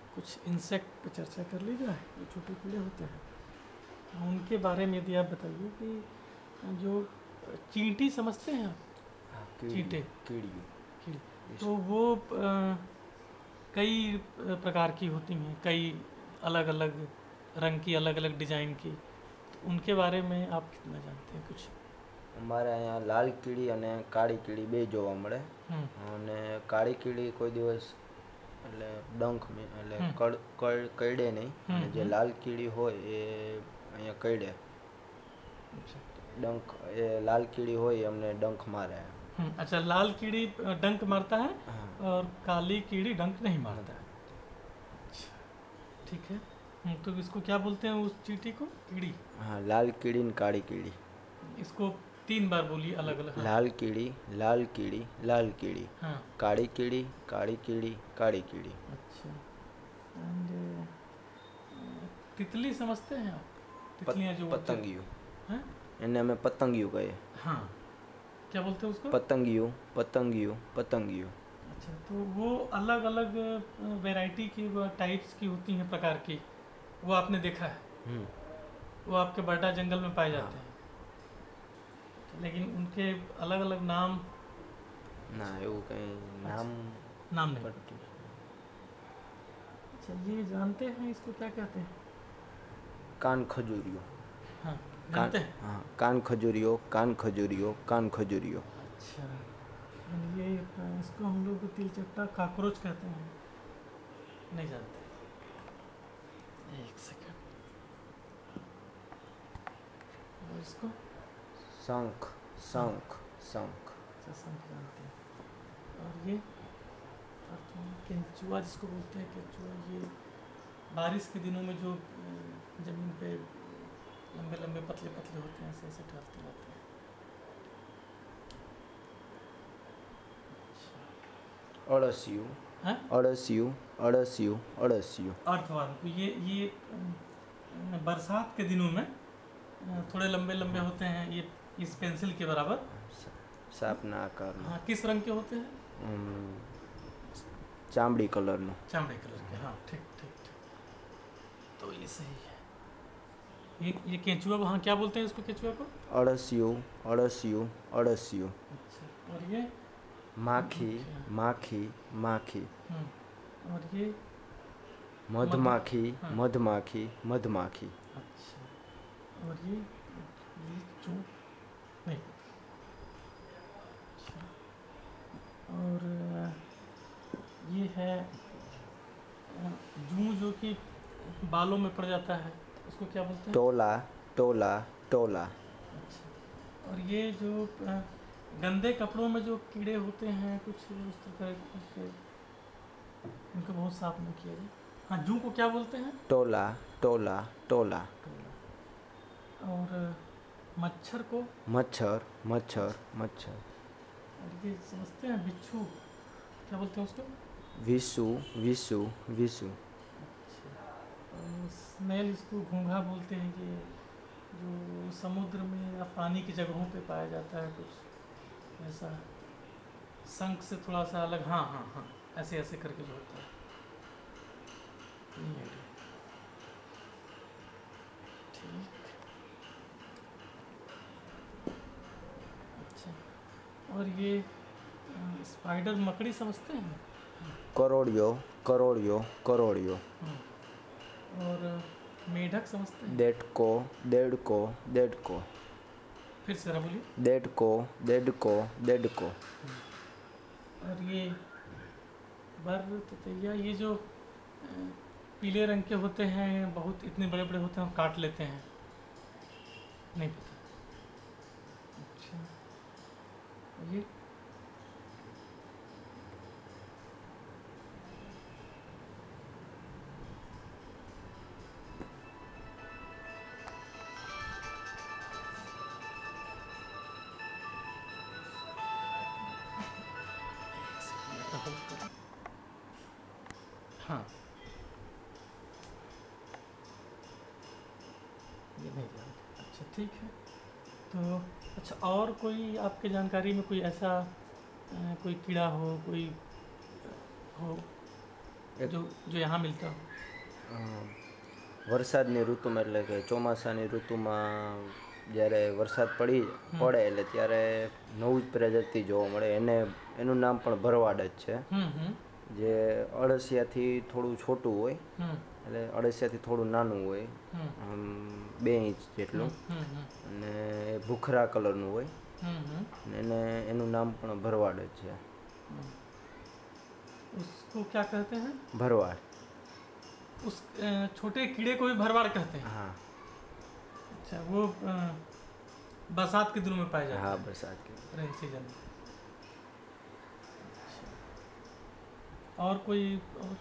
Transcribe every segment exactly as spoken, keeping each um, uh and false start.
कुछ इंसेक्ट पे चर्चा कर ली जाए, जो छोटे कीड़े होते हैं उनके बारे में यदि आप बताइए कि जो चींटी समझते हैं आप? हाँ, कीड़ी चींटे कीड़ी कीड़ी इस- तो वो अ, कई प्रकार की होती हैं, कई अलग अलग रंग की, अलग अलग डिजाइन की, तो उनके बारे में आप कितना जानते हैं कुछ? અમારે અહીંયા લાલ કીડી અને કાળી કીડી બે જોવા મળે. હમ અને કાળી કીડી કોઈ દિવસ એટલે ડંખ મે- એટલે હમ કડ કડ કરડે નહીં. હમ અને જે હમ લાલ કીડી હોય એ અહીંયા કરડે. अच्छा ડંખ એ લાલ કીડી હોય એ અમને ડંખ મારે. हम्म, अच्छा, लाल कीड़ी अ, डंक मारता है હા, और काली कीड़ी डंक नहीं मारता है। अच्छा, ठीक है। हम्म, तो इसको क्या बोलते हैं उस चींटी को? कीड़ी। હા, લાલ કીડી ને કાળી કીડી. इसको तीन बार बोलिए अलग अलग। हाँ લાલ કીડી, લાલ કીડી, લાલ કીડી. हाँ। કાળી કીડી, કાળી કીડી, કાળી કીડી. अच्छा, एंड तितली समझते हैं आप? तितलियां जो उड़ती- પતંગિયું हैं? એને અમે પતંગિયું કહીએ. हाँ, क्या बोलते हैं उसको? પતંગિયું, પતંગિયું, પતંગિયું. अच्छा, तो वो अलग अलग वैरायटी की, टाइप्स की होती हैं, प्रकार की, वो आपने देखा है? હમ वो आपके बर्डा जंगल में पाए जाते हाँ। हैं, लेकिन उनके अलग अलग नाम ના એવું કંઈ નામ नाम नहीं। પડતું. अच्छा, ये जानते हैं इसको क्या कहते हैं? કાન ખજૂરિયો. हाँ, કાન जानते हैं। હા, કાન ખજૂરિયો, કાન ખજૂરિયો, કાન खजूरियो. अच्छा, और ये अ, इसको हम लोग तिलचट्टा काकरोच कहते हैं, नहीं जानते? एक सेकंड। और इसको? શંખ, શંખ, શંખ. अच्छा, शंख जानते हैं। और ये और तो केंचुआ जिसको बोलते हैं, केंचुआ, ये बारिश के दिनों में जो अ, जमीन पे लंबे लंबे पतले पतले होते हैं, ऐसे ऐसे टहलते रहते हैं। અળસિયું, हैं? અળસિયું, અળસિયું, અળસિયું. अर्थवाद को ये ये अ, बरसात के दिनों में अ, थोड़े लंबे लंबे होते हैं, ये इस पेंसिल के बराबर। સાપના આકારનું. हाँ, किस रंग के होते हैं? અમ, ચામડી કલરનું. चामड़े कलर के। हाँ, ठीक ठीक ठीक, तो ये सही है। ये ये केंचुआ को, हाँ, क्या बोलते हैं इसको, केंचुआ को? અળસિયું, અળસિયું, અળસિયું. अच्छा, और ये? માખી, માખી, માખી. हम्म, और ये? મધમાખી, हाँ। મધમાખી, મધમાખી. अच्छा, और ये ये जो नहीं पता। अच्छा, और अ, ये है अ, जूं, जो कि बालों में पड़ जाता है, उसको क्या बोलते हैं? ટોલા, टोला, टोला. अच्छा, और ये जो अ, गंदे कपड़ों में जो कीड़े होते हैं कुछ उस तरह के, इनको बहुत साफ नहीं किया जाए। हाँ, जूं को क्या बोलते हैं? टोला, टोला, टोला. टोला। और अ, मच्छर को? मच्छर, मच्छर, मच्छर. और ये समझते हैं बिच्छू, क्या बोलते हैं उसको? विसु, विसु, विसु. अच्छा, और स्नेल, इसको घोंघा बोलते हैं, कि जो समुद्र में या पानी की जगहों पे पाया जाता है, कुछ ऐसा शंख से थोड़ा सा अलग। हाँ हाँ हाँ, ऐसे ऐसे करके जो होता है, नहीं आइडिया। ठीक, अच्छा, और ये अ, स्पाइडर, मकड़ी समझते हैं? करोड़ियो, करोड़ियो, करोड़ियो. हम्म, और अ, मेढक समझते हैं? डेढ़को, डेढ़को, डेढ़को. फिर से जरा बोलिए। डेढ़को, डेढ़को, डेढ़को. और ये बर ततैया, ये जो अ, पीले रंग के होते हैं, बहुत इतने बड़े बड़े होते हैं और काट लेते हैं, नहीं पता। अच्छा, और ये? हाँ, ये नहीं जानते। अच्छा, ठीक है। तो अच्छा, और कोई आपके जानकारी में कोई ऐसा अ, कोई कीड़ा हो, कोई हो એક जो जो यहाँ मिलता हो? અ, વરસાદની ઋતુમાં એટલે કે ચોમાસાની ઋતુમાં જ્યારે વરસાદ પડી પડે એટલે ત્યારે નવું જ પ્રજાતિ જોવા મળે. એને એનું નામ પણ ભરવાડ જ છે. હમ હમ જે અળસિયાથી થોડું છોટું હોય, હમ એટલે અળસિયાથી થોડું નાનું હોય, હમ આમ બે ઇંચ જેટલું, हम्म हम्म અને એ ભૂખરા કલરનું હોય. हम्म हम्म અને એને એનું નામ પણ ભરવાડ જ છે. उसको क्या कहते हैं? ભરવાડ. उस अ, छोटे कीड़े को भी भरवाड़ कहते हैं? હા अच्छा, वो अ, बरसात के दिनों में पाए जाते હા हैं, બરસાત કે रेनी सीजन में। और कोई और?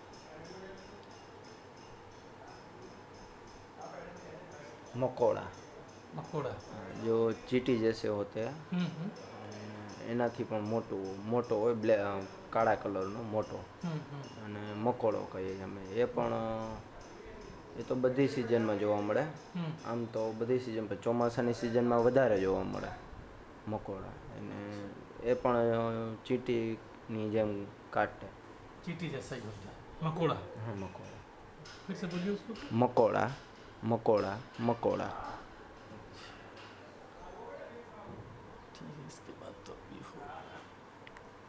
મકોડા. मकोड़ा। જો ચીટી જैसे હોते हैं, हम्म हम्म એનાથી પણ મોટું મોટો હોય, બ્લે કાળા કલરનો મોટો, हम्म हम्म અને મકોડો કહીએ છીએ અમે. એ પણ એ તો બધી સિઝનમાં જોવા મળે. हम्म આમ તો બધી સિઝન, પણ ચોમાસાની સિઝનમાં વધારે જોવા મળે મકોડા. અને એ પણ ચીટીની જેમ કાટે. चींटी जैसा ही होता है मकोड़ा। હા મકોડા. फिर से बोलिए उसको। મકોડા મકોડા મકોડા.